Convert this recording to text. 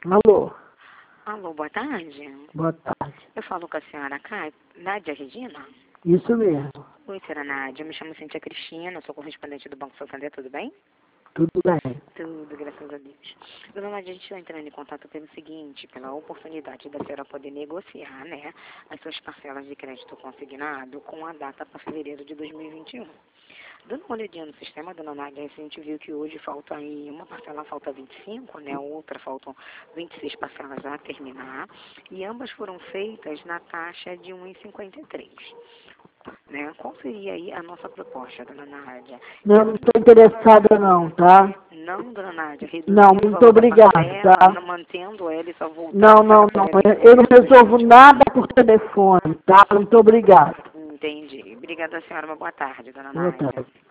Alô? Alô, boa tarde. Boa tarde. Eu falo com a senhora Nádia Regina. Isso mesmo. Oi, senhora Nádia. Eu me chamo Cíntia Cristina, sou correspondente do Banco Santander, tudo bem? Tudo bem. Tudo, graças a Deus. Dona Nádia, a gente está entrando em contato pelo seguinte, pela oportunidade da senhora poder negociar, né, as suas parcelas de crédito consignado com a data para fevereiro de 2021. Dando uma olhadinha no sistema, dona Nádia, a gente viu que hoje falta aí, uma parcela falta 25, né, outra faltam 26 parcelas a terminar, e ambas foram feitas na taxa de 1,53. Né? Qual seria aí a nossa proposta, dona Nádia? Não estou interessada não, tá? Não, dona Nádia, reduzir Não, o muito valor da obrigada, parcela, tá? não mantendo ela e só voltando Não. para Eu não resolvo 2021. nada por telefone, tá? Muito obrigada. Entendi. Obrigada, senhora. Uma boa tarde, dona Boa Nádia. tarde.